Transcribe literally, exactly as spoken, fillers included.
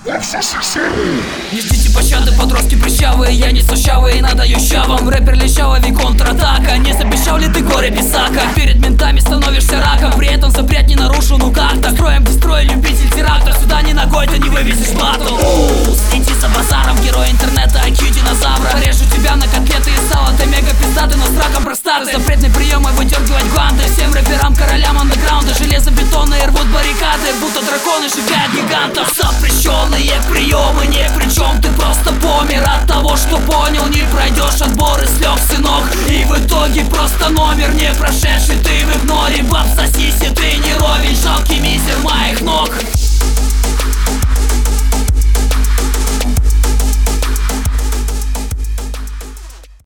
Не ждите пощады, подростки прыщавые, я не сущавый и надаю щавам. Рэпер лещавый, контратака. Не запищал ли ты горе писака? Перед ментами становишься раком, при этом запрет не нарушу, ну как-то. Строим дестрой, любитель терактор, сюда ни ногой ты не вывезешь батл. Иди за базаром, герой интернета, ай кью динозавра. Режу тебя на котлеты и сало, ты мега пиздатый, но с раком простаты. Запретный прием и выдергивать гванты всем рэперам, королям андеграунда. Железобетонные рвут баррикады, будто драконы сжигают гигантов. Запрещенные приемы ни при чем, ты просто помер от того, что понял. Не пройдешь отбор и слег, сынок, и в итоге просто номер не прошедший. Ты в игноре, баб, сосиси, ты не ровень, жалкий мизер моих ног.